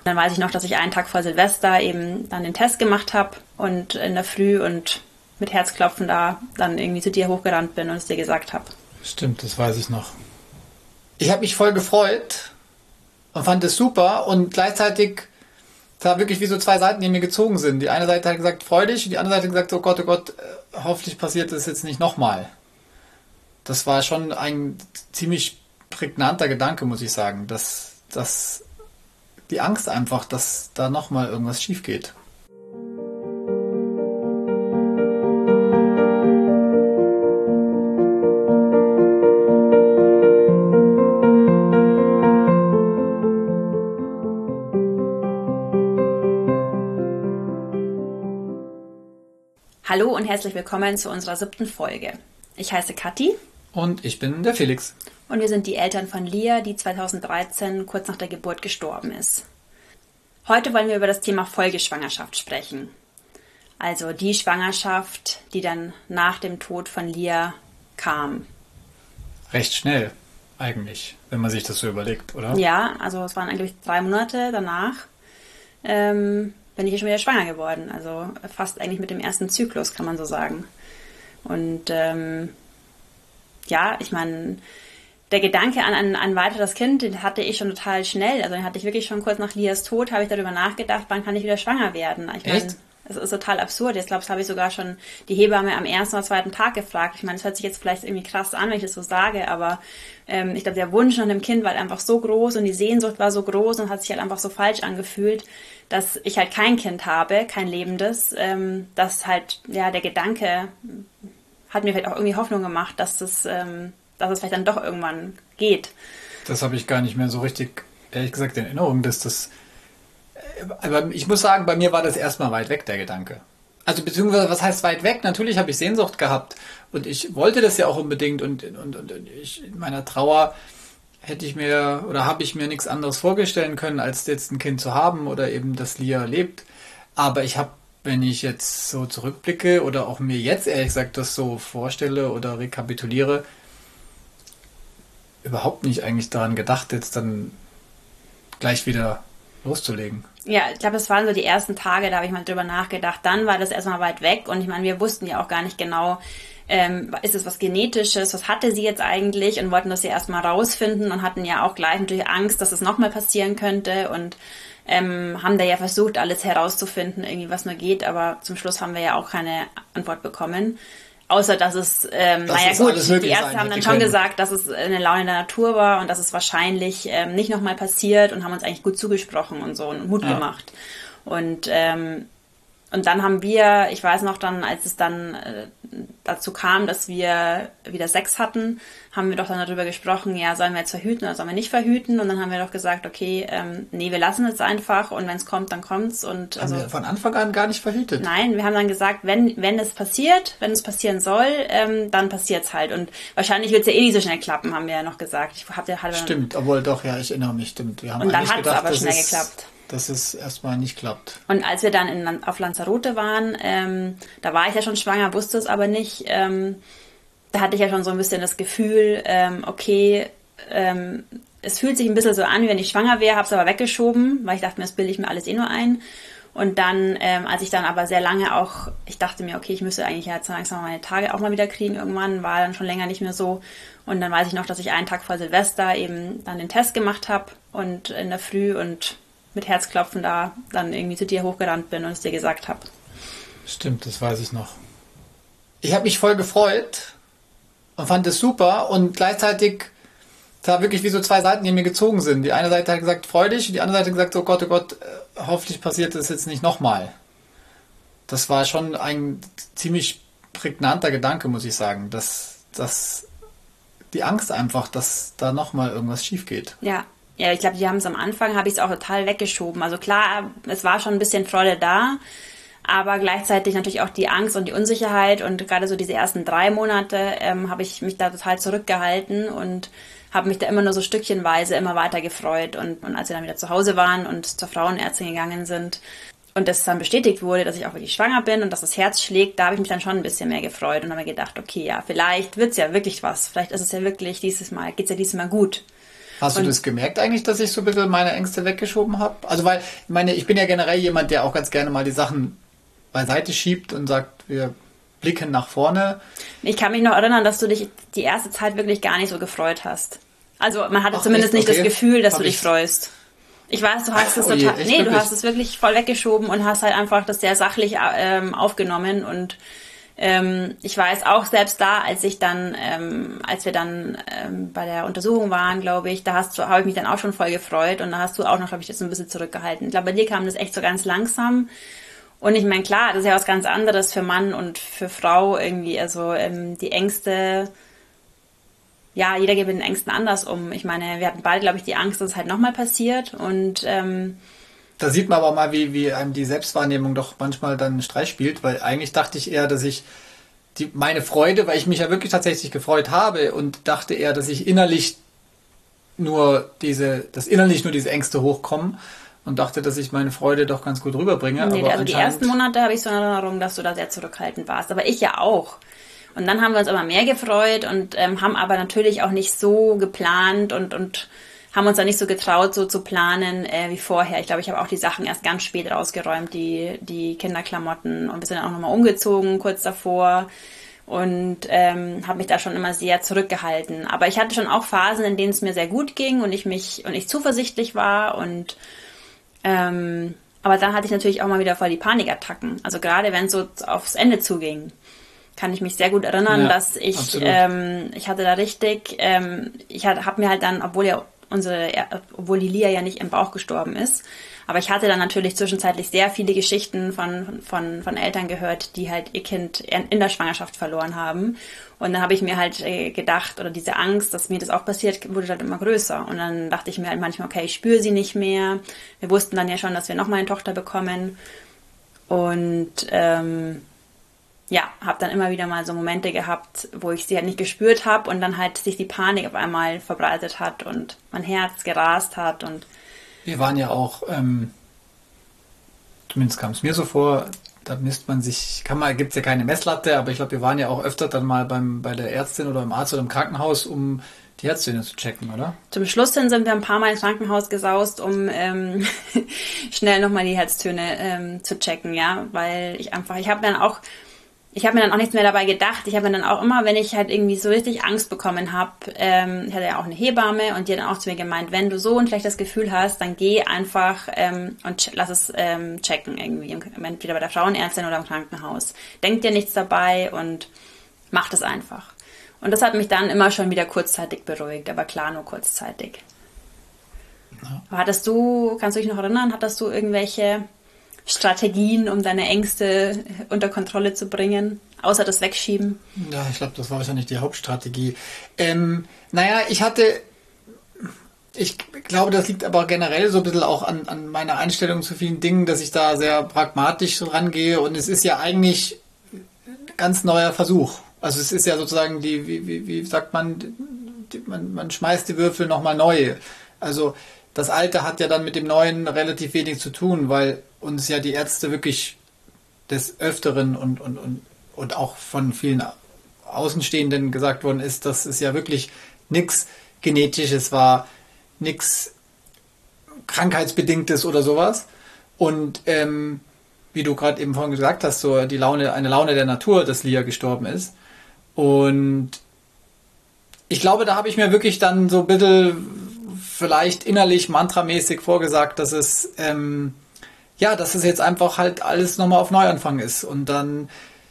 Dann weiß ich noch, dass ich einen Tag vor Silvester eben dann den Test gemacht habe und in der Früh und mit Herzklopfen da dann irgendwie zu dir hochgerannt bin und es dir gesagt habe. Stimmt, das weiß ich noch. Ich habe mich voll gefreut und fand es super und gleichzeitig da wirklich wie so zwei Seiten, die mir gezogen sind. Die eine Seite hat gesagt, freu dich, und die andere Seite hat gesagt, oh Gott, hoffentlich passiert das jetzt nicht nochmal. Das war schon ein ziemlich prägnanter Gedanke, muss ich sagen, dass die Angst einfach, dass da nochmal irgendwas schief geht. Hallo und herzlich willkommen zu unserer 7. Folge. Ich heiße Kathi. Und ich bin der Felix. Und wir sind die Eltern von Lia, die 2013 kurz nach der Geburt gestorben ist. Heute wollen wir über das Thema Folgeschwangerschaft sprechen. Also die Schwangerschaft, die dann nach dem Tod von Lia kam. Recht schnell eigentlich, wenn man sich das so überlegt, oder? Ja, also es waren eigentlich 3 Monate danach. Bin ich hier schon wieder schwanger geworden. Also fast eigentlich mit dem ersten Zyklus, kann man so sagen. Und ja, ich meine, der Gedanke an ein weiteres Kind, den hatte ich schon total schnell. Also den hatte ich wirklich schon kurz nach Lias Tod, habe ich darüber nachgedacht, wann kann ich wieder schwanger werden. Ich meine, es ist total absurd. Ich glaube, das habe ich sogar schon die Hebamme am 1. oder 2. Tag gefragt. Ich meine, das hört sich jetzt vielleicht irgendwie krass an, wenn ich das so sage, aber ich glaube, der Wunsch nach einem Kind war halt einfach so groß und die Sehnsucht war so groß und hat sich halt einfach so falsch angefühlt, dass ich halt kein Kind habe, kein lebendes, dass halt, ja, der Gedanke hat mir vielleicht auch irgendwie Hoffnung gemacht, dass es vielleicht dann doch irgendwann geht. Das habe ich gar nicht mehr so richtig, ehrlich gesagt, in Erinnerung, dass das... Aber ich muss sagen, bei mir war das erstmal weit weg, der Gedanke. Also beziehungsweise, was heißt weit weg? Natürlich habe ich Sehnsucht gehabt und ich wollte das ja auch unbedingt und ich, in meiner Trauer habe ich mir nichts anderes vorstellen können, als jetzt ein Kind zu haben oder eben, dass Lia lebt. Aber ich habe, wenn ich jetzt so zurückblicke oder auch mir jetzt ehrlich gesagt das so vorstelle oder rekapituliere, überhaupt nicht eigentlich daran gedacht, jetzt dann gleich wieder loszulegen. Ja, ich glaube, das waren so die ersten Tage, da habe ich mal drüber nachgedacht. Dann war das erstmal weit weg und ich meine, wir wussten ja auch gar nicht genau, ist es was Genetisches, was hatte sie jetzt eigentlich und wollten das ja erstmal rausfinden und hatten ja auch gleich natürlich Angst, dass es nochmal passieren könnte und haben da ja versucht, alles herauszufinden, irgendwie was nur geht, aber zum Schluss haben wir ja auch keine Antwort bekommen. Außer, dass es, naja gut, die Ärzte haben dann schon gesagt, dass es eine Laune der Natur war und dass es wahrscheinlich nicht nochmal passiert und haben uns eigentlich gut zugesprochen und so und Mut gemacht. Und dann haben wir, ich weiß noch dann, als es dann dazu kam, dass wir wieder Sex hatten, haben wir doch dann darüber gesprochen, ja, sollen wir jetzt verhüten oder sollen wir nicht verhüten? Und dann haben wir doch gesagt, okay, nee, wir lassen es einfach und wenn es kommt, dann kommt's. Und haben wir von Anfang an gar nicht verhütet? Nein, wir haben dann gesagt, wenn es passieren soll, dann passiert's halt. Und wahrscheinlich wird's ja eh nicht so schnell klappen, haben wir ja noch gesagt. Stimmt, obwohl doch, ja, ich erinnere mich, stimmt. Wir haben und dann hat es aber schnell geklappt. Dass es erstmal nicht klappt. Und als wir dann auf Lanzarote waren, da war ich ja schon schwanger, wusste es aber nicht. Da hatte ich ja schon so ein bisschen das Gefühl, okay, es fühlt sich ein bisschen so an, wie wenn ich schwanger wäre, habe es aber weggeschoben, weil ich dachte mir, das bilde ich mir alles eh nur ein. Und dann, als ich dann aber sehr lange auch, ich dachte mir, okay, ich müsste eigentlich jetzt langsam meine Tage auch mal wieder kriegen irgendwann, war dann schon länger nicht mehr so. Und dann weiß ich noch, dass ich einen Tag vor Silvester eben dann den Test gemacht habe und in der Früh und mit Herzklopfen da dann irgendwie zu dir hochgerannt bin und es dir gesagt habe. Stimmt, das weiß ich noch. Ich habe mich voll gefreut und fand es super und gleichzeitig da wirklich wie so zwei Seiten, die mir gezogen sind. Die eine Seite hat gesagt, freu dich, und die andere Seite hat gesagt, oh Gott, hoffentlich passiert das jetzt nicht nochmal. Das war schon ein ziemlich prägnanter Gedanke, muss ich sagen, dass die Angst einfach, dass da nochmal irgendwas schief geht. Ja, ich glaube, die haben es am Anfang, habe ich es auch total weggeschoben. Also klar, es war schon ein bisschen Freude da, aber gleichzeitig natürlich auch die Angst und die Unsicherheit und gerade so diese ersten 3 Monate habe ich mich da total zurückgehalten und habe mich da immer nur so stückchenweise immer weiter gefreut. Und als wir dann wieder zu Hause waren und zur Frauenärztin gegangen sind und das dann bestätigt wurde, dass ich auch wirklich schwanger bin und dass das Herz schlägt, da habe ich mich dann schon ein bisschen mehr gefreut und habe mir gedacht, okay, ja, vielleicht wird's ja wirklich was. Vielleicht ist es ja wirklich geht's ja dieses Mal gut. Hast du das gemerkt eigentlich, dass ich so ein bisschen meine Ängste weggeschoben habe? Also weil, ich meine, ich bin ja generell jemand, der auch ganz gerne mal die Sachen beiseite schiebt und sagt, wir blicken nach vorne. Ich kann mich noch erinnern, dass du dich die erste Zeit wirklich gar nicht so gefreut hast. Also man hatte zumindest nicht das Gefühl, dass du dich freust. Ich weiß, du hast es total... Nee, du hast es wirklich voll weggeschoben und hast halt einfach das sehr sachlich aufgenommen. Und ich weiß auch selbst da, als wir dann bei der Untersuchung waren, glaube ich, da habe ich mich dann auch schon voll gefreut. Und da hast du auch noch, glaube ich, das so ein bisschen zurückgehalten. Ich glaube, bei dir kam das echt so ganz langsam. Und ich meine, klar, das ist ja was ganz anderes für Mann und für Frau irgendwie. Also die Ängste... Ja, jeder geht mit den Ängsten anders um. Ich meine, wir hatten beide, glaube ich, die Angst, dass es halt nochmal passiert. Und da sieht man aber mal, wie einem die Selbstwahrnehmung doch manchmal dann einen Streich spielt, weil eigentlich dachte ich eher, dass ich meine Freude, weil ich mich ja wirklich tatsächlich gefreut habe und dachte eher, dass ich innerlich nur diese Ängste hochkommen und dachte, dass ich meine Freude doch ganz gut rüberbringe. Nee, aber also die ersten Monate habe ich so eine Erinnerung, dass du da sehr zurückhaltend warst. Aber ich ja auch. Und dann haben wir uns aber mehr gefreut und haben aber natürlich auch nicht so geplant und haben uns dann nicht so getraut, so zu planen wie vorher. Ich glaube, ich habe auch die Sachen erst ganz spät rausgeräumt, die Kinderklamotten, und wir sind dann auch nochmal umgezogen kurz davor und habe mich da schon immer sehr zurückgehalten. Aber ich hatte schon auch Phasen, in denen es mir sehr gut ging und ich zuversichtlich war und aber dann hatte ich natürlich auch mal wieder voll die Panikattacken. Also gerade wenn es so aufs Ende zuging, kann ich mich sehr gut erinnern, dass ich hatte da richtig, ich habe mir halt dann, obwohl die Lia ja nicht im Bauch gestorben ist, aber ich hatte dann natürlich zwischenzeitlich sehr viele Geschichten von Eltern gehört, die halt ihr Kind in der Schwangerschaft verloren haben. Und dann habe ich mir halt gedacht, oder diese Angst, dass mir das auch passiert, wurde halt immer größer. Und dann dachte ich mir halt manchmal, okay, ich spüre sie nicht mehr. Wir wussten dann ja schon, dass wir nochmal eine Tochter bekommen. Und ja, habe dann immer wieder mal so Momente gehabt, wo ich sie halt nicht gespürt habe und dann halt sich die Panik auf einmal verbreitet hat und mein Herz gerast hat. Und wir waren ja auch, zumindest kam es mir so vor, da misst man sich, gibt es ja keine Messlatte, aber ich glaube, wir waren ja auch öfter dann mal bei der Ärztin oder im Arzt oder im Krankenhaus, um die Herztöne zu checken, oder? Zum Schluss hin sind wir ein paar Mal ins Krankenhaus gesaust, um schnell nochmal die Herztöne zu checken, ja, weil ich habe mir dann auch nichts mehr dabei gedacht. Ich habe mir dann auch immer, wenn ich halt irgendwie so richtig Angst bekommen habe, ich hatte ja auch eine Hebamme und die hat dann auch zu mir gemeint, wenn du so ein schlechtes Gefühl hast, dann geh einfach und lass es checken irgendwie, entweder bei der Frauenärztin oder im Krankenhaus. Denk dir nichts dabei und mach das einfach. Und das hat mich dann immer schon wieder kurzzeitig beruhigt, aber klar, nur kurzzeitig. Ja. Kannst du dich noch erinnern, hattest du irgendwelche Strategien, um deine Ängste unter Kontrolle zu bringen, außer das Wegschieben? Ja, ich glaube, das war wahrscheinlich die Hauptstrategie. Ich glaube, das liegt aber generell so ein bisschen auch an meiner Einstellung zu vielen Dingen, dass ich da sehr pragmatisch rangehe und es ist ja eigentlich ein ganz neuer Versuch. Also es ist ja sozusagen wie sagt man, man schmeißt die Würfel nochmal neu. Also das Alte hat ja dann mit dem Neuen relativ wenig zu tun, weil uns ja die Ärzte wirklich des Öfteren und auch von vielen Außenstehenden gesagt worden ist, dass es ja wirklich nichts Genetisches war, nichts Krankheitsbedingtes oder sowas. Und wie du gerade eben vorhin gesagt hast, so eine Laune der Natur, dass Lia gestorben ist. Und ich glaube, da habe ich mir wirklich dann so ein bisschen vielleicht innerlich mantramäßig vorgesagt, dass es dass es jetzt einfach halt alles nochmal auf Neuanfang ist und dann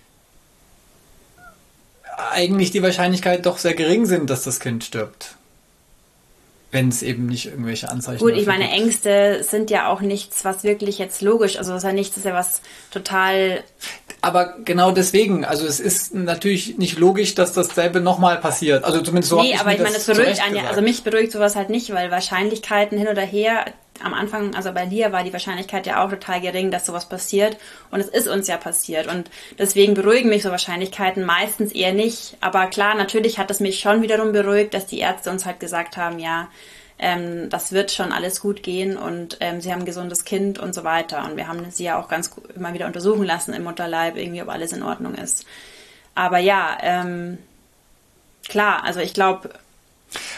eigentlich die Wahrscheinlichkeit doch sehr gering sind, dass das Kind stirbt. Wenn es eben nicht irgendwelche Anzeichen gibt. Gut, ich meine, Ängste sind ja auch nichts, was wirklich jetzt logisch, also das ist ja was total... Aber genau deswegen, also es ist natürlich nicht logisch, dass dasselbe nochmal passiert. Also zumindest so. Nee, aber ich meine, es beruhigt einen ja, also mich beruhigt sowas halt nicht, weil Wahrscheinlichkeiten hin oder her, am Anfang, also bei Lia war die Wahrscheinlichkeit ja auch total gering, dass sowas passiert und es ist uns ja passiert und deswegen beruhigen mich so Wahrscheinlichkeiten meistens eher nicht. Aber klar, natürlich hat es mich schon wiederum beruhigt, dass die Ärzte uns halt gesagt haben, ja, das wird schon alles gut gehen und sie haben ein gesundes Kind und so weiter. Und wir haben sie ja auch ganz immer wieder untersuchen lassen im Mutterleib, irgendwie, ob alles in Ordnung ist. Aber ja, klar, also ich glaube...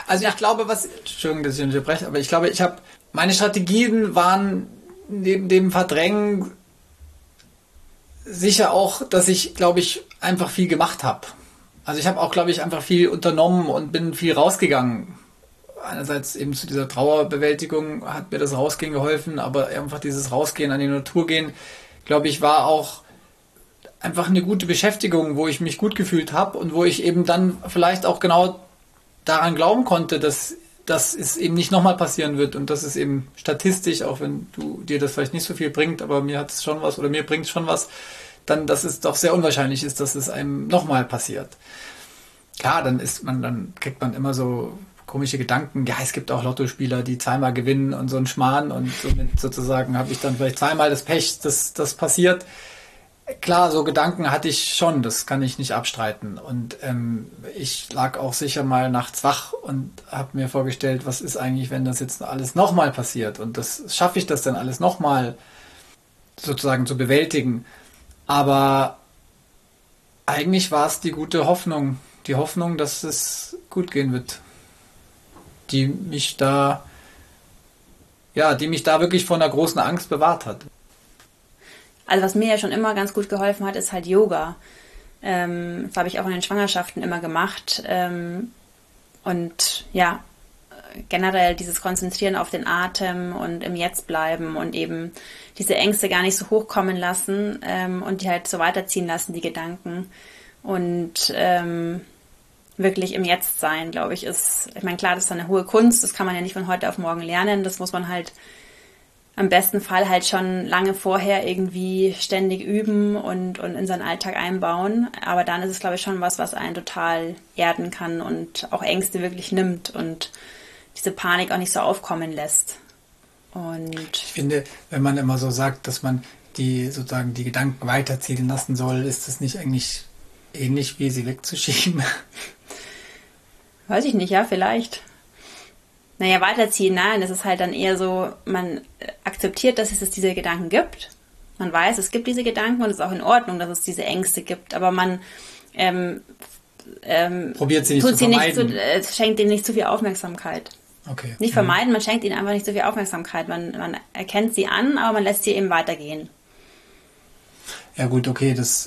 Also ich glaube, Entschuldigung, dass ich unterbreche, aber ich glaube, meine Strategien waren neben dem Verdrängen sicher auch, dass ich, glaube ich, einfach viel gemacht habe. Also ich habe auch, glaube ich, einfach viel unternommen und bin viel rausgegangen. Einerseits eben zu dieser Trauerbewältigung hat mir das Rausgehen geholfen, aber einfach dieses Rausgehen, an die Natur gehen, glaube ich, war auch einfach eine gute Beschäftigung, wo ich mich gut gefühlt habe und wo ich eben dann vielleicht auch genau daran glauben konnte, dass es eben nicht nochmal passieren wird und dass es eben statistisch, auch wenn dir das vielleicht nicht so viel bringt, aber mir hat es schon was oder mir bringt es schon was, dann, dass es doch sehr unwahrscheinlich ist, dass es einem nochmal passiert. Klar, dann kriegt man immer so komische Gedanken, ja, es gibt auch Lottospieler, die zweimal gewinnen und so ein Schmarrn und somit sozusagen habe ich dann vielleicht zweimal das Pech, dass das passiert. Klar, so Gedanken hatte ich schon, das kann ich nicht abstreiten. Und ich lag auch sicher mal nachts wach und habe mir vorgestellt, was ist eigentlich, wenn das jetzt alles nochmal passiert? Und schaffe ich das dann alles nochmal sozusagen zu bewältigen? Aber eigentlich war es die gute Hoffnung, dass es gut gehen wird, die mich da wirklich vor einer großen Angst bewahrt hat. Also was mir ja schon immer ganz gut geholfen hat, ist halt Yoga. Das habe ich auch in den Schwangerschaften immer gemacht. Und ja, generell dieses Konzentrieren auf den Atem und im Jetzt bleiben und eben diese Ängste gar nicht so hochkommen lassen und die halt so weiterziehen lassen, die Gedanken. Und wirklich im Jetzt sein, glaube ich, ich meine, klar, das ist eine hohe Kunst, das kann man ja nicht von heute auf morgen lernen, das muss man halt am besten Fall halt schon lange vorher irgendwie ständig üben und in seinen Alltag einbauen. Aber dann ist es, glaube ich, schon was einen total erden kann und auch Ängste wirklich nimmt und diese Panik auch nicht so aufkommen lässt. Und ich finde, wenn man immer so sagt, dass man die Gedanken weiterziehen lassen soll, ist das nicht eigentlich ähnlich wie sie wegzuschieben? Weiß ich nicht, ja, vielleicht. Naja, weiterziehen, nein, das ist halt dann eher so, man akzeptiert, dass es diese Gedanken gibt. Man weiß, es gibt diese Gedanken und es ist auch in Ordnung, dass es diese Ängste gibt, aber man probiert sie nicht zu vermeiden. Schenkt ihnen nicht zu viel Aufmerksamkeit. Okay. Nicht vermeiden, man schenkt ihnen einfach nicht zu viel Aufmerksamkeit. Man erkennt sie an, aber man lässt sie eben weitergehen. Ja gut, okay, das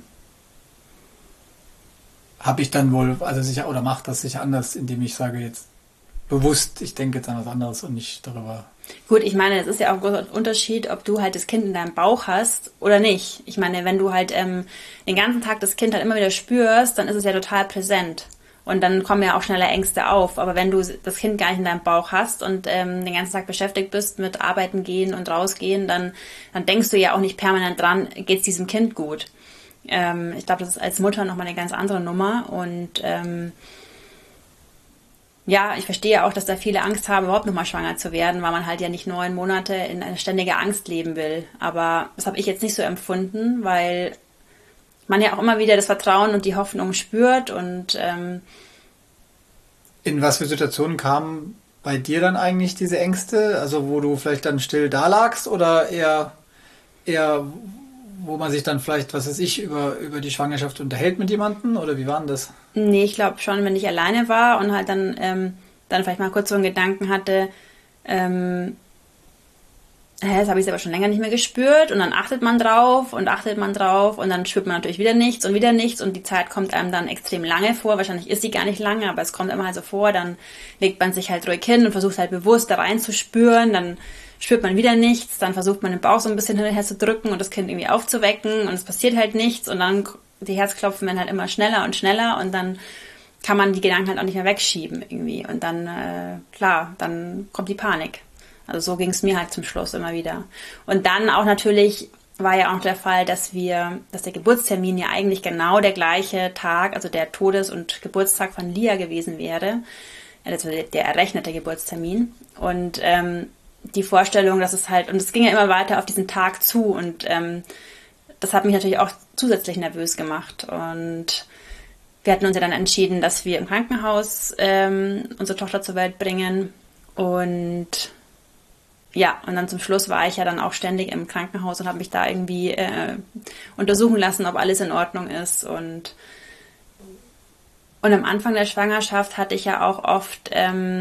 habe ich dann wohl, also sicher, oder mache das sicher anders, indem ich sage jetzt bewusst, ich denke jetzt an was anderes und nicht darüber. Gut, ich meine, es ist ja auch ein großer Unterschied, ob du halt das Kind in deinem Bauch hast oder nicht. Ich meine, wenn du halt den ganzen Tag das Kind halt immer wieder spürst, dann ist es ja total präsent. Und dann kommen ja auch schneller Ängste auf. Aber wenn du das Kind gar nicht in deinem Bauch hast und den ganzen Tag beschäftigt bist mit Arbeiten gehen und rausgehen, dann denkst du ja auch nicht permanent dran, geht es diesem Kind gut. Ich glaube, das ist als Mutter nochmal eine ganz andere Nummer. Und ja, ich verstehe auch, dass da viele Angst haben, überhaupt nochmal schwanger zu werden, weil man halt ja nicht 9 Monate in eine ständige Angst leben will. Aber das habe ich jetzt nicht so empfunden, weil man ja auch immer wieder das Vertrauen und die Hoffnung spürt. Und in was für Situationen kamen bei dir dann eigentlich diese Ängste? Also wo du vielleicht dann still da lagst oder eher wo man sich dann vielleicht, was weiß ich, über die Schwangerschaft unterhält mit jemandem? Oder wie war denn das? Nee, ich glaube schon, wenn ich alleine war und halt dann vielleicht mal kurz so einen Gedanken hatte, das habe ich aber schon länger nicht mehr gespürt und dann achtet man drauf und dann spürt man natürlich wieder nichts und die Zeit kommt einem dann extrem lange vor. Wahrscheinlich ist sie gar nicht lange, aber es kommt immer halt so vor. Dann legt man sich halt ruhig hin und versucht halt bewusst da reinzuspüren. Dann spürt man wieder nichts. Dann versucht man den Bauch so ein bisschen hinterher zu drücken und das Kind irgendwie aufzuwecken und es passiert halt nichts. Und dann die Herzklopfen werden halt immer schneller und schneller und dann kann man die Gedanken halt auch nicht mehr wegschieben irgendwie. Und dann, dann kommt die Panik. Also so ging es mir halt zum Schluss immer wieder. Und dann auch natürlich war ja auch noch der Fall, dass der Geburtstermin ja eigentlich genau der gleiche Tag, also der Todes- und Geburtstag von Lia gewesen wäre. Also der errechnete Geburtstermin. Und die Vorstellung, dass es halt, und es ging ja immer weiter auf diesen Tag zu und das hat mich natürlich auch zusätzlich nervös gemacht. Und wir hatten uns ja dann entschieden, dass wir im Krankenhaus unsere Tochter zur Welt bringen. Und ja, und dann zum Schluss war ich ja dann auch ständig im Krankenhaus und habe mich da irgendwie untersuchen lassen, ob alles in Ordnung ist. Und Und am Anfang der Schwangerschaft hatte ich ja auch oft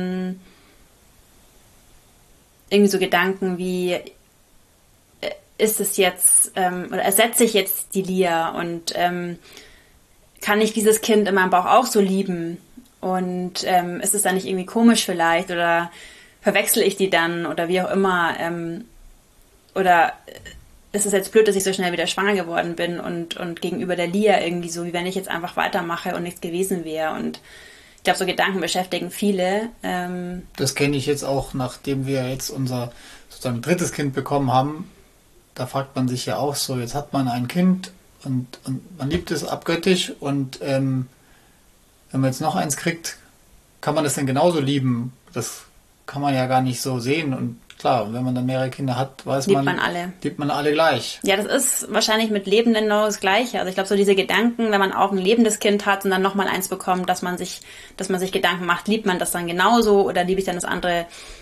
irgendwie so Gedanken wie, ist es jetzt, oder ersetze ich jetzt die Lia und kann ich dieses Kind in meinem Bauch auch so lieben? Und ist es dann nicht irgendwie komisch vielleicht oder verwechsel ich die dann oder wie auch immer? Oder ist es jetzt blöd, dass ich so schnell wieder schwanger geworden bin und gegenüber der Lia irgendwie so, wie wenn ich jetzt einfach weitermache und nichts gewesen wäre. Und ich glaube, so Gedanken beschäftigen viele. Das kenne ich jetzt auch, nachdem wir jetzt unser sozusagen drittes Kind bekommen haben. Da fragt man sich ja auch so, jetzt hat man ein Kind und man liebt es abgöttisch und wenn man jetzt noch eins kriegt, kann man das denn genauso lieben? Das kann man ja gar nicht so sehen. Und klar, wenn man dann mehrere Kinder hat, liebt man alle. Liebt man alle gleich. Ja, das ist wahrscheinlich mit Lebenden genau das Gleiche. Also ich glaube, so diese Gedanken, wenn man auch ein lebendes Kind hat und dann nochmal eins bekommt, dass man sich Gedanken macht, liebt man das dann genauso oder liebe ich dann das andere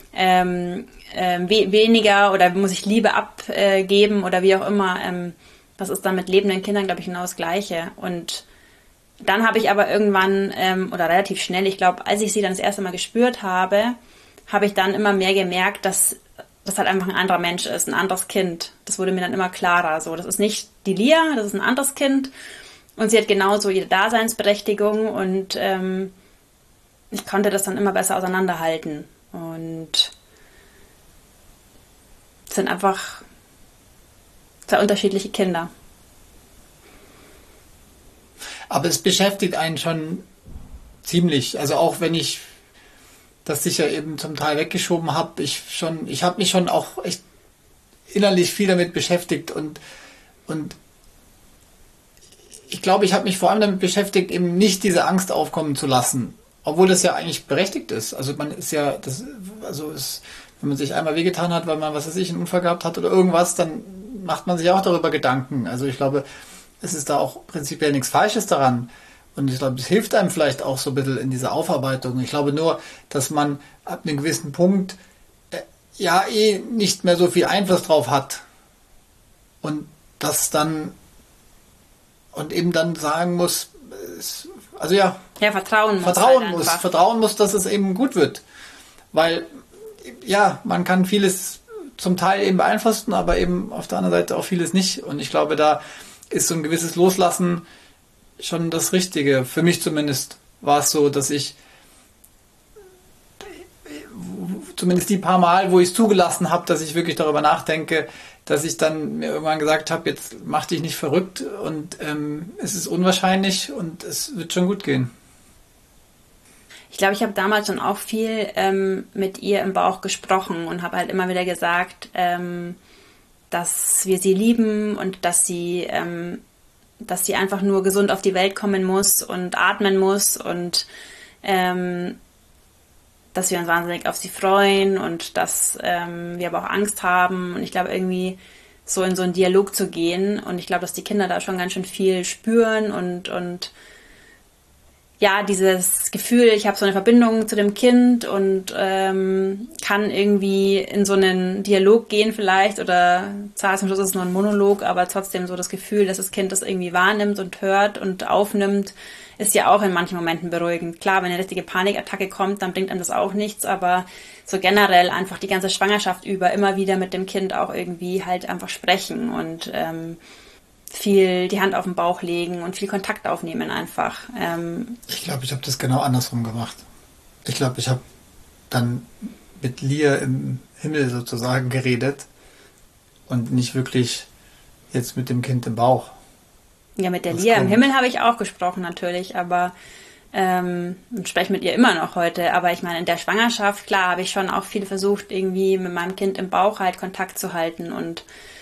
weniger oder muss ich Liebe abgeben oder wie auch immer. Das ist dann mit lebenden Kindern, glaube ich, genau das Gleiche. Und dann habe ich aber irgendwann, oder relativ schnell, ich glaube, als ich sie dann das erste Mal gespürt habe, habe ich dann immer mehr gemerkt, dass das halt einfach ein anderer Mensch ist, ein anderes Kind. Das wurde mir dann immer klarer. So, das ist nicht die Lia, das ist ein anderes Kind. Und sie hat genauso ihre Daseinsberechtigung und ich konnte das dann immer besser auseinanderhalten. Und es sind einfach zwei unterschiedliche Kinder. Aber es beschäftigt einen schon ziemlich. Also auch wenn ich das sicher eben zum Teil weggeschoben habe, ich habe mich schon auch echt innerlich viel damit beschäftigt und ich glaube, ich habe mich vor allem damit beschäftigt, eben nicht diese Angst aufkommen zu lassen, obwohl das ja eigentlich berechtigt ist. Also man ist ja, wenn man sich einmal wehgetan hat, weil man, was weiß ich, einen Unfall gehabt hat oder irgendwas, dann macht man sich auch darüber Gedanken. Also ich glaube, es ist da auch prinzipiell nichts Falsches daran. Und ich glaube, es hilft einem vielleicht auch so ein bisschen in dieser Aufarbeitung. Ich glaube nur, dass man ab einem gewissen Punkt nicht mehr so viel Einfluss drauf hat. Und das dann und eben dann sagen muss, vertrauen muss, dass es eben gut wird. Weil, ja, man kann vieles zum Teil eben beeinflussen, aber eben auf der anderen Seite auch vieles nicht. Und ich glaube, da ist so ein gewisses Loslassen schon das Richtige. Für mich zumindest war es so, dass ich zumindest die paar Mal, wo ich es zugelassen habe, dass ich wirklich darüber nachdenke, dass ich dann mir irgendwann gesagt habe, jetzt mach dich nicht verrückt und es ist unwahrscheinlich und es wird schon gut gehen. Ich glaube, ich habe damals schon auch viel mit ihr im Bauch gesprochen und habe halt immer wieder gesagt, dass wir sie lieben und dass sie einfach nur gesund auf die Welt kommen muss und atmen muss und dass wir uns wahnsinnig auf sie freuen und dass wir aber auch Angst haben. Und ich glaube, irgendwie so in so einen Dialog zu gehen. Und ich glaube, dass die Kinder da schon ganz schön viel spüren und ja, dieses Gefühl, ich habe so eine Verbindung zu dem Kind und kann irgendwie in so einen Dialog gehen vielleicht oder zwar zum Schluss ist es nur ein Monolog, aber trotzdem so das Gefühl, dass das Kind das irgendwie wahrnimmt und hört und aufnimmt, ist ja auch in manchen Momenten beruhigend. Klar, wenn eine richtige Panikattacke kommt, dann bringt einem das auch nichts, aber so generell einfach die ganze Schwangerschaft über immer wieder mit dem Kind auch irgendwie halt einfach sprechen und viel die Hand auf den Bauch legen und viel Kontakt aufnehmen einfach. Ich glaube, ich habe das genau andersrum gemacht. Ich glaube, ich habe dann mit Lia im Himmel sozusagen geredet und nicht wirklich jetzt mit dem Kind im Bauch. Ja, mit der Lia im Himmel habe ich auch gesprochen natürlich, aber spreche mit ihr immer noch heute. Aber ich meine, in der Schwangerschaft, klar, habe ich schon auch viel versucht, irgendwie mit meinem Kind im Bauch halt Kontakt zu halten und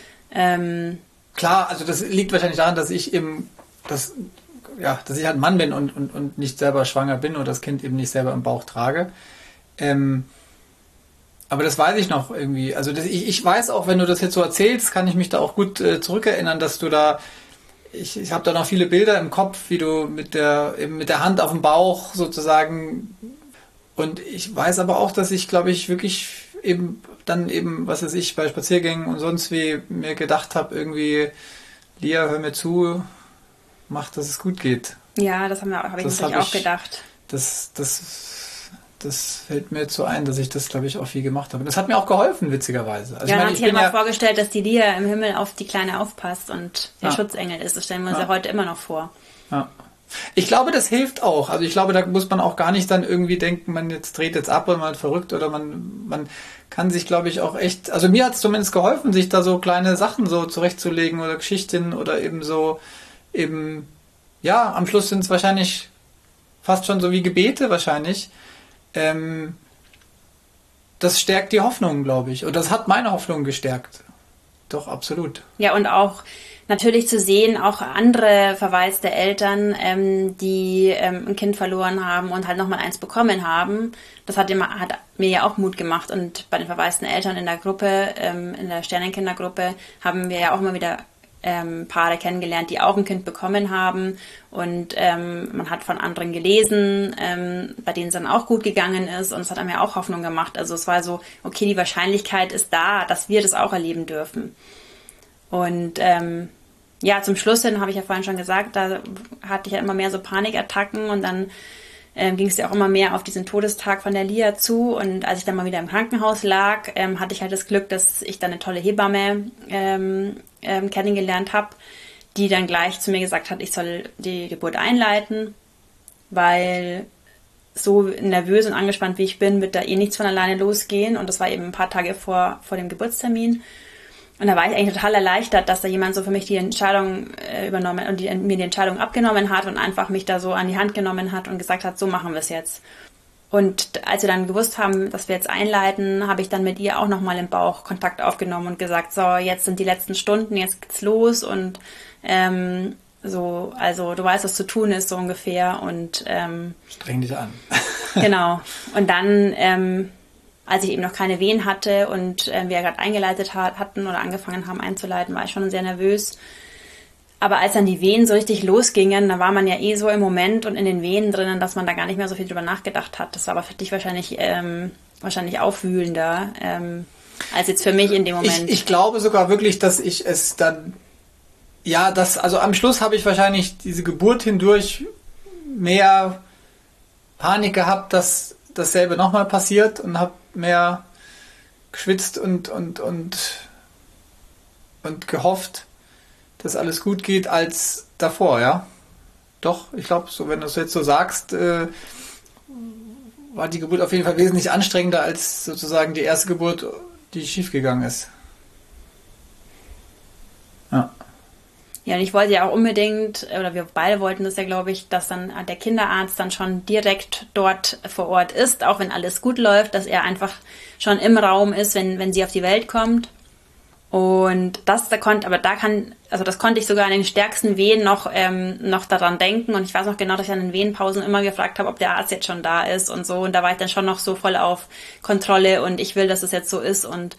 klar, also das liegt wahrscheinlich daran, dass ich eben, dass ich halt ein Mann bin und nicht selber schwanger bin und das Kind eben nicht selber im Bauch trage. Aber das weiß ich noch irgendwie. Also ich weiß auch, wenn du das jetzt so erzählst, kann ich mich da auch gut zurückerinnern, dass du da, ich habe da noch viele Bilder im Kopf, wie du mit der Hand auf dem Bauch sozusagen, und ich weiß aber auch, dass ich, glaube ich, wirklich was weiß ich, bei Spaziergängen und sonst wie mir gedacht habe, irgendwie, Lia, hör mir zu, mach, dass es gut geht. Ja, das habe ich natürlich auch gedacht. Das fällt mir jetzt so ein, dass ich das, glaube ich, auch viel gemacht habe. Das hat mir auch geholfen, witzigerweise. Also ja, ich hat sich immer vorgestellt, dass die Lia im Himmel auf die Kleine aufpasst und der Schutzengel ist. Das stellen wir uns ja heute immer noch vor. Ja. Ich glaube, das hilft auch. Also ich glaube, da muss man auch gar nicht dann irgendwie denken, man dreht jetzt ab und man verrückt oder man kann sich, glaube ich, auch echt, also mir hat es zumindest geholfen, sich da so kleine Sachen so zurechtzulegen oder Geschichten oder ja, am Schluss sind es wahrscheinlich fast schon so wie Gebete wahrscheinlich. Das stärkt die Hoffnung, glaube ich. Und das hat meine Hoffnung gestärkt. Doch, absolut. Ja, und auch natürlich zu sehen, auch andere verwaiste Eltern, die ein Kind verloren haben und halt nochmal eins bekommen haben. Das hat mir ja auch Mut gemacht. Und bei den verwaisten Eltern in der Gruppe, in der Sternenkindergruppe, haben wir ja auch immer wieder Paare kennengelernt, die auch ein Kind bekommen haben. Und man hat von anderen gelesen, bei denen es dann auch gut gegangen ist. Und es hat einem ja auch Hoffnung gemacht. Also es war so, okay, die Wahrscheinlichkeit ist da, dass wir das auch erleben dürfen. Und ja, zum Schluss hin, habe ich ja vorhin schon gesagt, da hatte ich ja immer mehr so Panikattacken und dann ging es ja auch immer mehr auf diesen Todestag von der Lia zu. Und als ich dann mal wieder im Krankenhaus lag, hatte ich halt das Glück, dass ich dann eine tolle Hebamme kennengelernt habe, die dann gleich zu mir gesagt hat, ich soll die Geburt einleiten, weil so nervös und angespannt wie ich bin, wird da eh nichts von alleine losgehen. Und das war eben ein paar Tage vor dem Geburtstermin. Und da war ich eigentlich total erleichtert, dass da jemand so für mich die Entscheidung übernommen und mir die Entscheidung abgenommen hat und einfach mich da so an die Hand genommen hat und gesagt hat, so machen wir es jetzt. Und als wir dann gewusst haben, dass wir jetzt einleiten, habe ich dann mit ihr auch nochmal im Bauch Kontakt aufgenommen und gesagt, so, jetzt sind die letzten Stunden, jetzt geht's los und so, also du weißt, was zu tun ist, so ungefähr. Und streng dich an. Genau. Und dann als ich eben noch keine Wehen hatte und wir gerade eingeleitet hatten oder angefangen haben einzuleiten, war ich schon sehr nervös. Aber als dann die Wehen so richtig losgingen, da war man ja eh so im Moment und in den Wehen drinnen, dass man da gar nicht mehr so viel drüber nachgedacht hat. Das war aber für dich wahrscheinlich aufwühlender als jetzt für mich in dem Moment. Ich glaube sogar wirklich, dass ich es dann, ja, also am Schluss habe ich wahrscheinlich diese Geburt hindurch mehr Panik gehabt, dass dasselbe nochmal passiert und habe mehr geschwitzt und gehofft, dass alles gut geht als davor, ja. Doch, ich glaube, so wenn du es jetzt so sagst, war die Geburt auf jeden Fall wesentlich anstrengender als sozusagen die erste Geburt, die schiefgegangen ist. Ja. Ja, und ich wollte ja auch unbedingt, oder wir beide wollten das ja, glaube ich, dass dann der Kinderarzt dann schon direkt dort vor Ort ist, auch wenn alles gut läuft, dass er einfach schon im Raum ist, wenn sie auf die Welt kommt. Und das konnte ich sogar an den stärksten Wehen noch daran denken. Und ich weiß noch genau, dass ich an den Wehenpausen immer gefragt habe, ob der Arzt jetzt schon da ist und so. Und da war ich dann schon noch so voll auf Kontrolle und ich will, dass es jetzt so ist. Und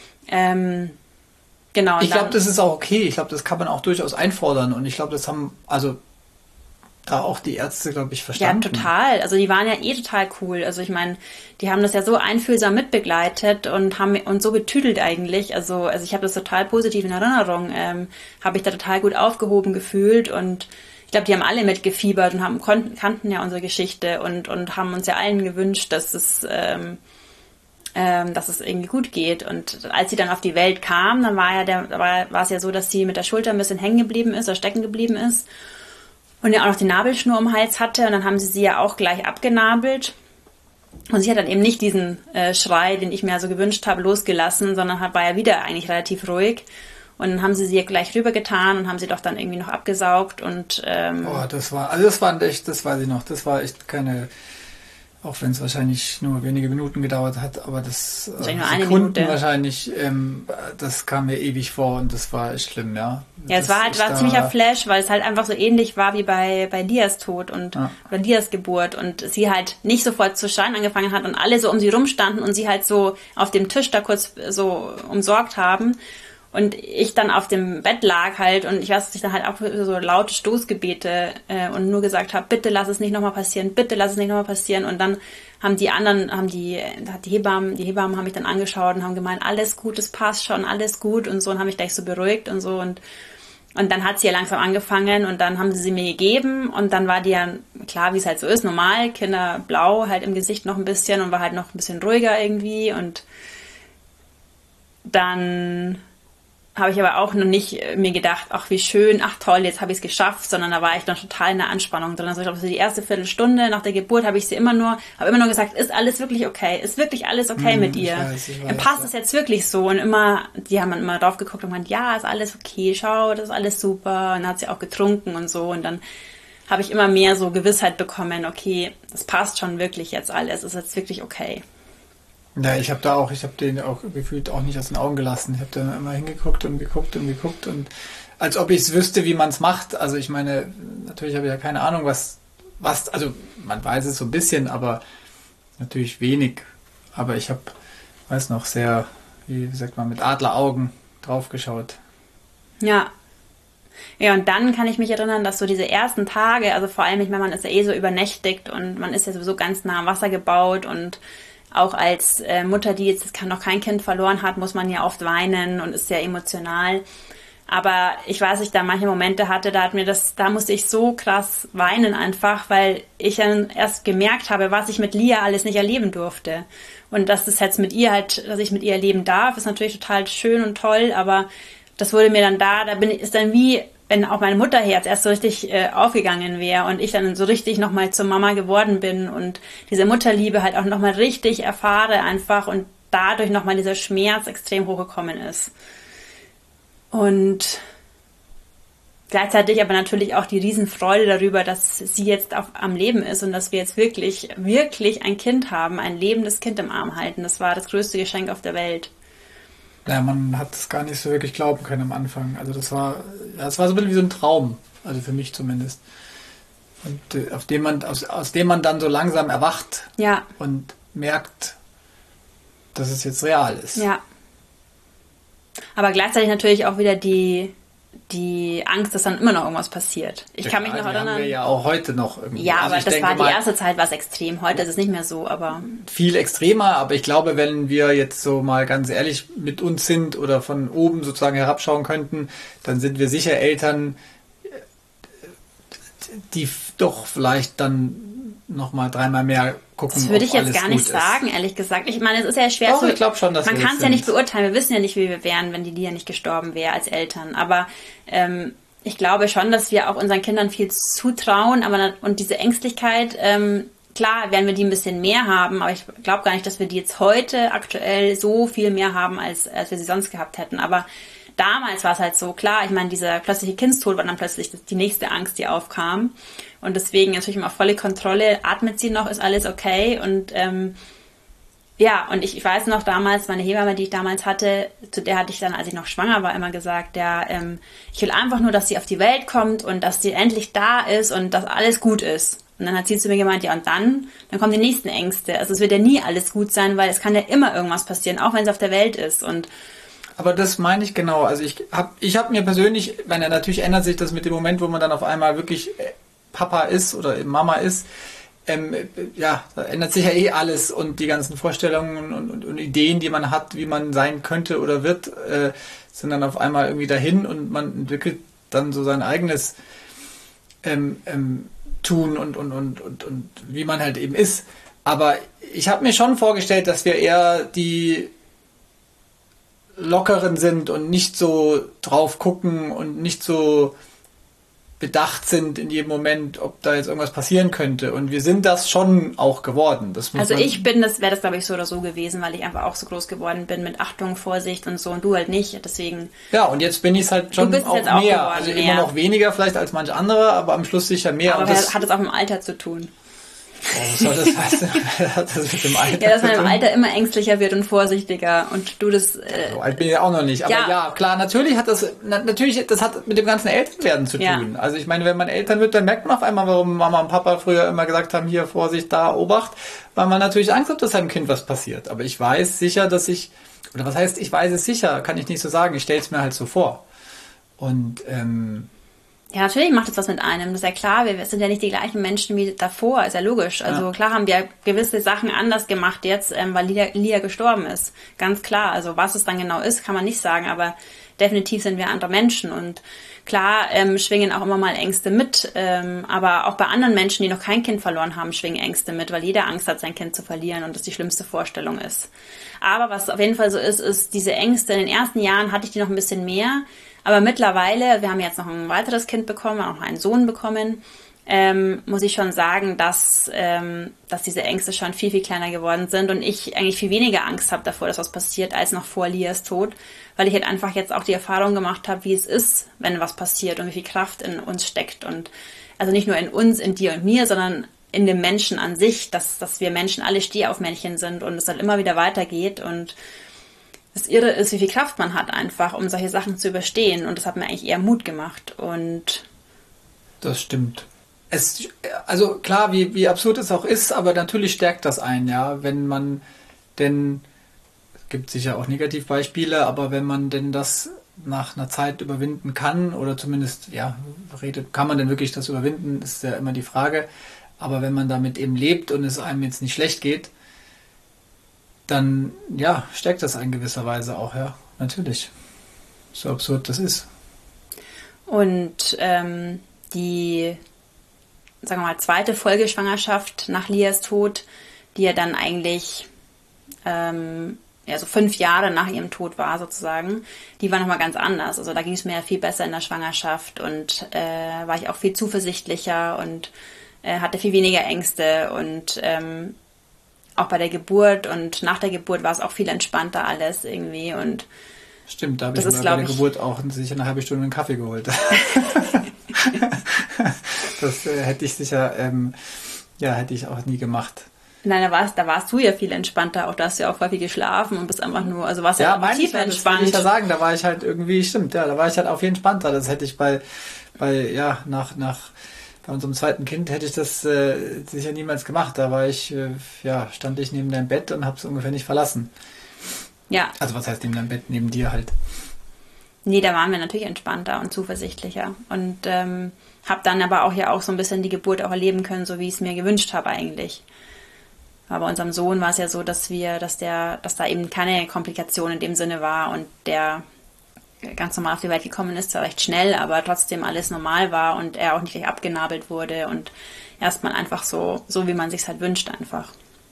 genau. Ich glaube, das ist auch okay. Ich glaube, das kann man auch durchaus einfordern. Und ich glaube, das haben also da auch die Ärzte, glaube ich, verstanden. Ja, total. Also die waren ja eh total cool. Also ich meine, die haben das ja so einfühlsam mitbegleitet und haben uns so betüdelt eigentlich. Also ich habe das total positiv in Erinnerung. Habe ich da total gut aufgehoben gefühlt. Und ich glaube, die haben alle mitgefiebert und kannten ja unsere Geschichte und haben uns ja allen gewünscht, dass es irgendwie gut geht. Und als sie dann auf die Welt kam, dann war es ja so, dass sie mit der Schulter ein bisschen hängen geblieben ist oder stecken geblieben ist und ja auch noch die Nabelschnur um den Hals hatte. Und dann haben sie ja auch gleich abgenabelt. Und sie hat dann eben nicht diesen Schrei, den ich mir so gewünscht habe, losgelassen, sondern war ja wieder eigentlich relativ ruhig. Und dann haben sie ja gleich rübergetan und haben sie doch dann irgendwie noch abgesaugt. Und das war echt, das weiß ich noch, das war echt keine... Auch wenn es wahrscheinlich nur wenige Minuten gedauert hat, aber das Sekunden wahrscheinlich, das kam mir ewig vor und das war echt schlimm, ja. Ja, es war ziemlicher Flash, weil es halt einfach so ähnlich war wie bei Lias Tod oder Lias Geburt und sie halt nicht sofort zu schreien angefangen hat und alle so um sie rumstanden und sie halt so auf dem Tisch da kurz so umsorgt haben. Und ich dann auf dem Bett lag halt und ich weiß, dass ich dann halt auch so laute Stoßgebete und nur gesagt habe, bitte lass es nicht nochmal passieren, bitte lass es nicht nochmal passieren. Und dann haben die Hebammen haben mich dann angeschaut und haben gemeint, alles gut, es passt schon, alles gut und so und haben mich gleich so beruhigt und so. Und Und dann hat sie ja langsam angefangen und dann haben sie mir gegeben und dann war die ja, klar, wie es halt so ist, normal, Kinder blau halt im Gesicht noch ein bisschen und war halt noch ein bisschen ruhiger irgendwie und dann habe ich aber auch noch nicht mir gedacht, ach wie schön, ach toll, jetzt habe ich es geschafft, sondern da war ich noch total in der Anspannung drin. Also ich glaube, so die erste Viertelstunde nach der Geburt habe immer nur gesagt, ist alles wirklich okay? Ist wirklich alles okay mit ihr? Ich weiß, passt es jetzt wirklich so? Und die haben dann immer drauf geguckt und gemeint, ja, ist alles okay, schau, das ist alles super. Und dann hat sie auch getrunken und so. Und dann habe ich immer mehr so Gewissheit bekommen, okay, das passt schon wirklich jetzt alles, ist jetzt wirklich okay. Ja, ich habe den auch gefühlt auch nicht aus den Augen gelassen. Ich habe dann immer hingeguckt und geguckt und als ob ich es wüsste, wie man es macht. Also ich meine, natürlich habe ich ja keine Ahnung, also man weiß es so ein bisschen, aber natürlich wenig. Aber ich weiß noch, sehr, wie sagt man, mit Adleraugen drauf geschaut. Ja. Ja, und dann kann ich mich erinnern, dass so diese ersten Tage, also vor allem, ich meine, man ist ja so übernächtigt und man ist ja sowieso ganz nah am Wasser gebaut und auch als Mutter, die jetzt noch kein Kind verloren hat, muss man ja oft weinen und ist sehr emotional. Aber ich weiß, ich da manche Momente hatte, da musste ich so krass weinen einfach, weil ich dann erst gemerkt habe, was ich mit Lia alles nicht erleben durfte. Und dass das jetzt dass ich mit ihr erleben darf, ist natürlich total schön und toll, aber das wurde mir dann ist dann wie, wenn auch mein Mutterherz erst so richtig aufgegangen wäre und ich dann so richtig nochmal zur Mama geworden bin und diese Mutterliebe halt auch nochmal richtig erfahre einfach und dadurch nochmal dieser Schmerz extrem hochgekommen ist. Und gleichzeitig aber natürlich auch die Riesenfreude darüber, dass sie jetzt am Leben ist und dass wir jetzt wirklich, wirklich ein Kind haben, ein lebendes Kind im Arm halten. Das war das größte Geschenk auf der Welt. Ja, man hat es gar nicht so wirklich glauben können am Anfang. Also das war so ein bisschen wie so ein Traum, also für mich zumindest. Und aus dem man dann so langsam erwacht und merkt, dass es jetzt real ist. Ja. Aber gleichzeitig natürlich auch wieder die Angst, dass dann immer noch irgendwas passiert. Ich kann mich noch erinnern. Haben wir ja auch heute noch irgendwie. Ja, also aber das war die erste Zeit, war es extrem. Heute ist es nicht mehr so, aber. Viel extremer, aber ich glaube, wenn wir jetzt so mal ganz ehrlich mit uns sind oder von oben sozusagen herabschauen könnten, dann sind wir sicher Eltern, die doch vielleicht dann nochmal dreimal mehr gucken. Das würde ich jetzt gar nicht sagen, ehrlich gesagt. Ich meine, es ist ja schwer ich glaube schon, dass man kann es ja nicht beurteilen. Wir wissen ja nicht, wie wir wären, wenn die Lia nicht gestorben wäre als Eltern. Aber ich glaube schon, dass wir auch unseren Kindern viel zutrauen. Und diese Ängstlichkeit, klar werden wir die ein bisschen mehr haben, aber ich glaube gar nicht, dass wir die jetzt heute aktuell so viel mehr haben, als wir sie sonst gehabt hätten. Aber damals war es halt so, klar, ich meine, dieser plötzliche Kindstod war dann plötzlich die nächste Angst, die aufkam. Und deswegen natürlich immer volle Kontrolle, atmet sie noch, ist alles okay. Und und ich weiß noch damals, meine Hebamme, die ich damals hatte, zu der hatte ich dann, als ich noch schwanger war, immer gesagt, ich will einfach nur, dass sie auf die Welt kommt und dass sie endlich da ist und dass alles gut ist. Und dann hat sie zu mir gemeint, ja und dann kommen die nächsten Ängste. Also es wird ja nie alles gut sein, weil es kann ja immer irgendwas passieren, auch wenn sie auf der Welt ist. Aber das meine ich genau. Also ich hab mir persönlich, natürlich ändert sich das mit dem Moment, wo man dann auf einmal wirklich Papa ist oder Mama ist, da ändert sich ja alles und die ganzen Vorstellungen und Ideen, die man hat, wie man sein könnte oder wird, sind dann auf einmal irgendwie dahin und man entwickelt dann so sein eigenes Tun und wie man halt eben ist. Aber ich habe mir schon vorgestellt, dass wir eher die Lockeren sind und nicht so drauf gucken und nicht so bedacht sind in jedem Moment, ob da jetzt irgendwas passieren könnte. Und wir sind das schon auch geworden. Wäre das glaube ich so oder so gewesen, weil ich einfach auch so groß geworden bin mit Achtung, Vorsicht und so und du halt nicht. Deswegen. Ja, und jetzt bin ich es halt schon auch mehr. Geworden, also immer noch weniger vielleicht als manch andere, aber am Schluss sicher mehr. Aber das hat es auch mit dem Alter zu tun. Was soll das heißen? Hat das mit dem Alter dass man im Alter immer ängstlicher wird und vorsichtiger und du das... so alt bin ich auch noch nicht. Aber ja klar, natürlich das hat mit dem ganzen Elternwerden zu tun. Ja. Also ich meine, wenn man Eltern wird, dann merkt man auf einmal, warum Mama und Papa früher immer gesagt haben, hier Vorsicht, da Obacht, weil man natürlich Angst hat, dass seinem Kind was passiert. Aber ich weiß sicher, ich weiß es sicher, kann ich nicht so sagen, ich stelle es mir halt so vor. Und ja, natürlich macht es was mit einem. Das ist ja klar, wir sind ja nicht die gleichen Menschen wie davor, ist ja logisch. Also klar haben wir gewisse Sachen anders gemacht jetzt, weil Lia gestorben ist. Ganz klar. Also was es dann genau ist, kann man nicht sagen. Aber definitiv sind wir andere Menschen und klar schwingen auch immer mal Ängste mit, aber auch bei anderen Menschen, die noch kein Kind verloren haben, schwingen Ängste mit, weil jeder Angst hat, sein Kind zu verlieren und das die schlimmste Vorstellung ist. Aber was auf jeden Fall so ist diese Ängste. In den ersten Jahren hatte ich die noch ein bisschen mehr, aber mittlerweile, wir haben jetzt noch ein weiteres Kind bekommen, auch einen Sohn bekommen, muss ich schon sagen, dass diese Ängste schon viel, viel kleiner geworden sind und ich eigentlich viel weniger Angst habe davor, dass was passiert, als noch vor Lias Tod, weil ich halt einfach jetzt auch die Erfahrung gemacht habe, wie es ist, wenn was passiert und wie viel Kraft in uns steckt und also nicht nur in uns, in dir und mir, sondern in dem Menschen an sich, dass wir Menschen alle Stehaufmännchen sind und es halt immer wieder weitergeht und das Irre ist, wie viel Kraft man hat einfach, um solche Sachen zu überstehen und das hat mir eigentlich eher Mut gemacht und das stimmt. Also klar, wie absurd es auch ist, aber natürlich stärkt das einen, ja, wenn man denn, es gibt sicher auch Negativbeispiele, aber wenn man denn das nach einer Zeit überwinden kann oder zumindest, ja, kann man denn wirklich das überwinden, ist ja immer die Frage, aber wenn man damit eben lebt und es einem jetzt nicht schlecht geht, dann, ja, stärkt das in gewisser Weise auch, ja, natürlich. So absurd das ist. Und die sagen wir mal, zweite Folgeschwangerschaft nach Lias Tod, die ja dann eigentlich so 5 Jahre nach ihrem Tod war sozusagen, die war nochmal ganz anders. Also da ging es mir ja viel besser in der Schwangerschaft und war ich auch viel zuversichtlicher und hatte viel weniger Ängste und auch bei der Geburt und nach der Geburt war es auch viel entspannter alles irgendwie und stimmt, da habe ich mir bei der Geburt auch sicher eine halbe Stunde einen Kaffee geholt. Das hätte ich sicher, hätte ich auch nie gemacht. Nein, da warst du ja viel entspannter, auch da hast du ja auch häufig geschlafen und bist einfach nur, also warst ja auch tief entspannt. Das will ich ja sagen, da war ich halt irgendwie, stimmt, ja, da war ich halt auf jeden Fall entspannter. Das hätte ich bei unserem zweiten Kind hätte ich das sicher niemals gemacht. Da war ich, stand ich neben deinem Bett und habe es ungefähr nicht verlassen. Ja. Also was heißt neben deinem Bett? Neben dir halt. Nee, da waren wir natürlich entspannter und zuversichtlicher und habe dann aber auch so ein bisschen die Geburt auch erleben können, so wie ich es mir gewünscht habe eigentlich. Aber bei unserem Sohn war es ja so, dass da eben keine Komplikation in dem Sinne war und der ganz normal auf die Welt gekommen ist, zwar recht schnell, aber trotzdem alles normal war und er auch nicht gleich abgenabelt wurde und erstmal einfach so wie man sich's halt wünscht einfach.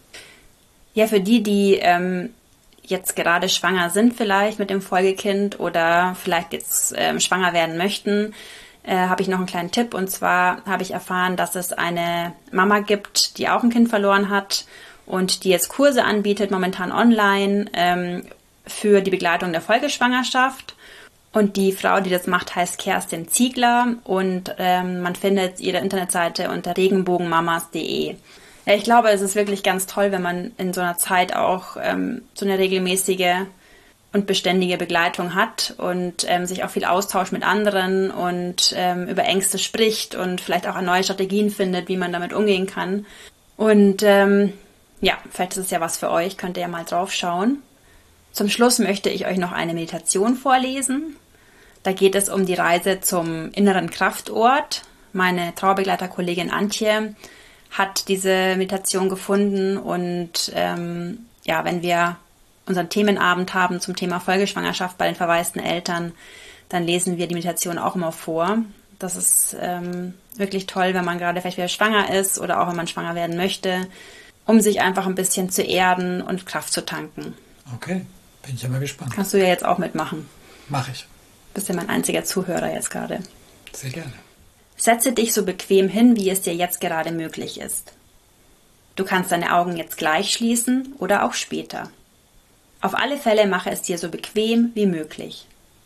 Ja, für die jetzt gerade schwanger sind vielleicht mit dem Folgekind oder vielleicht jetzt schwanger werden möchten, habe ich noch einen kleinen Tipp. Und zwar habe ich erfahren, dass es eine Mama gibt, die auch ein Kind verloren hat und die jetzt Kurse anbietet, momentan online, für die Begleitung der Folgeschwangerschaft. Und die Frau, die das macht, heißt Kerstin Ziegler und man findet ihre Internetseite unter regenbogenmamas.de. Ja, ich glaube, es ist wirklich ganz toll, wenn man in so einer Zeit auch so eine regelmäßige und beständige Begleitung hat und sich auch viel austauscht mit anderen und über Ängste spricht und vielleicht auch neue Strategien findet, wie man damit umgehen kann. Und vielleicht ist es ja was für euch, könnt ihr ja mal drauf schauen. Zum Schluss möchte ich euch noch eine Meditation vorlesen. Da geht es um die Reise zum inneren Kraftort. Meine Trauerbegleiterkollegin Antje hat diese Meditation gefunden und wenn wir unseren Themenabend haben zum Thema Folgeschwangerschaft bei den verwaisten Eltern, dann lesen wir die Meditation auch immer vor. Das ist wirklich toll, wenn man gerade vielleicht wieder schwanger ist oder auch wenn man schwanger werden möchte, um sich einfach ein bisschen zu erden und Kraft zu tanken. Okay, bin ich ja mal gespannt. Kannst du ja jetzt auch mitmachen. Mache ich. Bist ja mein einziger Zuhörer jetzt gerade. Sehr gerne. Setze dich so bequem hin, wie es dir jetzt gerade möglich ist. Du kannst deine Augen jetzt gleich schließen oder auch später. Auf alle Fälle mache es dir so bequem wie möglich.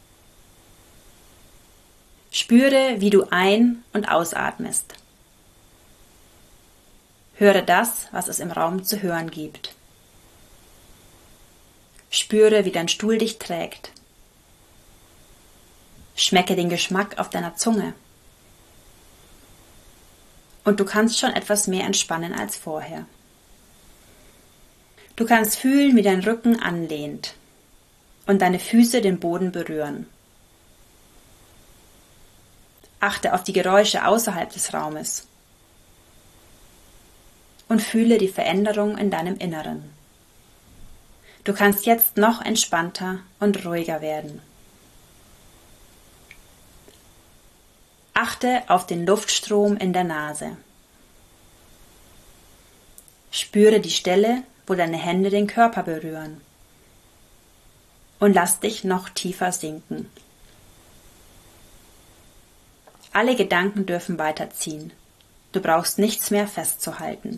Spüre, wie du ein- und ausatmest. Höre das, was es im Raum zu hören gibt. Spüre, wie dein Stuhl dich trägt. Schmecke den Geschmack auf deiner Zunge. Und du kannst schon etwas mehr entspannen als vorher. Du kannst fühlen, wie dein Rücken anlehnt und deine Füße den Boden berühren. Achte auf die Geräusche außerhalb des Raumes und fühle die Veränderung in deinem Inneren. Du kannst jetzt noch entspannter und ruhiger werden. Achte auf den Luftstrom in der Nase. Spüre die Stelle, wo deine Hände den Körper berühren. Und lass dich noch tiefer sinken. Alle Gedanken dürfen weiterziehen. Du brauchst nichts mehr festzuhalten.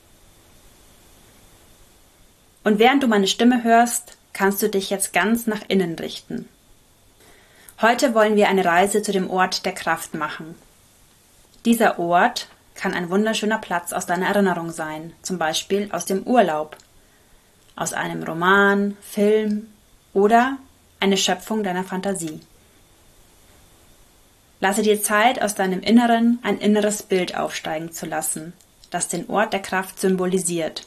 Und während du meine Stimme hörst, kannst du dich jetzt ganz nach innen richten. Heute wollen wir eine Reise zu dem Ort der Kraft machen. Dieser Ort kann ein wunderschöner Platz aus deiner Erinnerung sein, zum Beispiel aus dem Urlaub, aus einem Roman, Film oder eine Schöpfung deiner Fantasie. Lasse dir Zeit, aus deinem Inneren ein inneres Bild aufsteigen zu lassen, das den Ort der Kraft symbolisiert.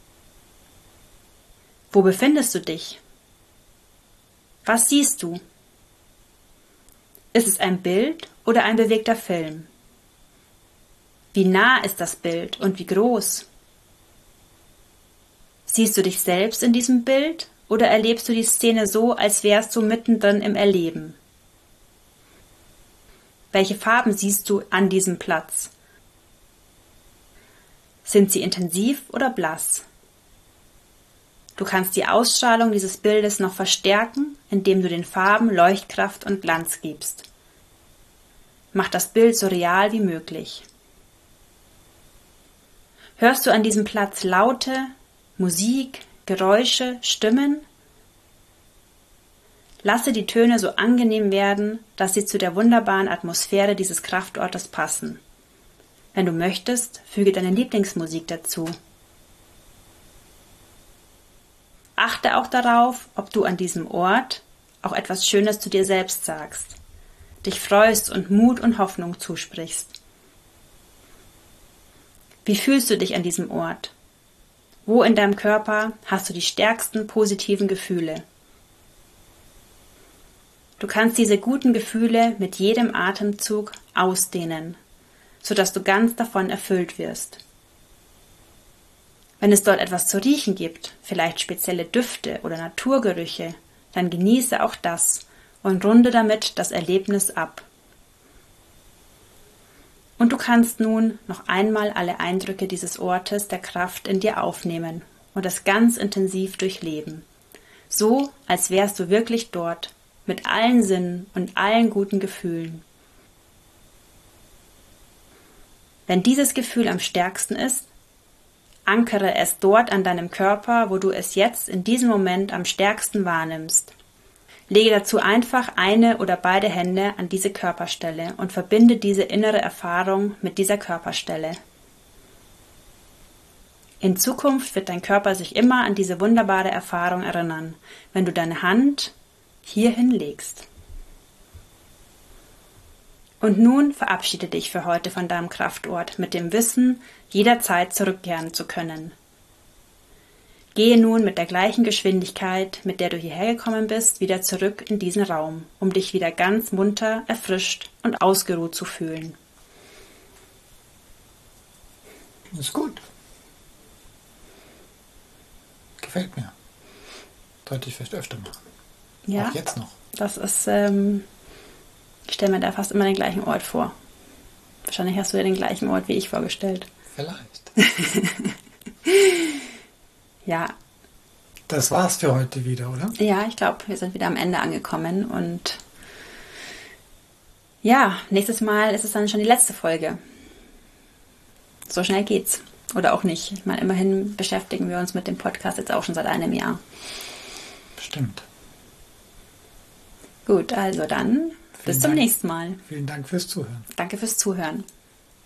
Wo befindest du dich? Was siehst du? Ist es ein Bild oder ein bewegter Film? Wie nah ist das Bild und wie groß? Siehst du dich selbst in diesem Bild oder erlebst du die Szene so, als wärst du mittendrin im Erleben? Welche Farben siehst du an diesem Platz? Sind sie intensiv oder blass? Du kannst die Ausstrahlung dieses Bildes noch verstärken, indem du den Farben Leuchtkraft und Glanz gibst. Mach das Bild so real wie möglich. Hörst du an diesem Platz Laute, Musik, Geräusche, Stimmen? Lasse die Töne so angenehm werden, dass sie zu der wunderbaren Atmosphäre dieses Kraftortes passen. Wenn du möchtest, füge deine Lieblingsmusik dazu. Achte auch darauf, ob du an diesem Ort auch etwas Schönes zu dir selbst sagst, dich freust und Mut und Hoffnung zusprichst. Wie fühlst du dich an diesem Ort? Wo in deinem Körper hast du die stärksten positiven Gefühle? Du kannst diese guten Gefühle mit jedem Atemzug ausdehnen, sodass du ganz davon erfüllt wirst. Wenn es dort etwas zu riechen gibt, vielleicht spezielle Düfte oder Naturgerüche, dann genieße auch das und runde damit das Erlebnis ab. Und du kannst nun noch einmal alle Eindrücke dieses Ortes der Kraft in dir aufnehmen und es ganz intensiv durchleben. So, als wärst du wirklich dort, mit allen Sinnen und allen guten Gefühlen. Wenn dieses Gefühl am stärksten ist, ankere es dort an deinem Körper, wo du es jetzt in diesem Moment am stärksten wahrnimmst. Lege dazu einfach eine oder beide Hände an diese Körperstelle und verbinde diese innere Erfahrung mit dieser Körperstelle. In Zukunft wird dein Körper sich immer an diese wunderbare Erfahrung erinnern, wenn du deine Hand hierhin legst. Und nun verabschiede dich für heute von deinem Kraftort mit dem Wissen, jederzeit zurückkehren zu können. Gehe nun mit der gleichen Geschwindigkeit, mit der du hierher gekommen bist, wieder zurück in diesen Raum, um dich wieder ganz munter, erfrischt und ausgeruht zu fühlen. Ist gut. Gefällt mir. Sollte ich vielleicht öfter machen. Ja, auch jetzt noch. Das ist, ich stelle mir da fast immer den gleichen Ort vor. Wahrscheinlich hast du ja den gleichen Ort wie ich vorgestellt. Vielleicht. Ja. Das war's für heute wieder, oder? Ja, ich glaube, wir sind wieder am Ende angekommen und ja, nächstes Mal ist es dann schon die letzte Folge. So schnell geht's. Oder auch nicht. Ich meine, immerhin beschäftigen wir uns mit dem Podcast jetzt auch schon seit einem Jahr. Stimmt. Gut, also dann bis zum nächsten Mal. Vielen Dank fürs Zuhören. Danke fürs Zuhören.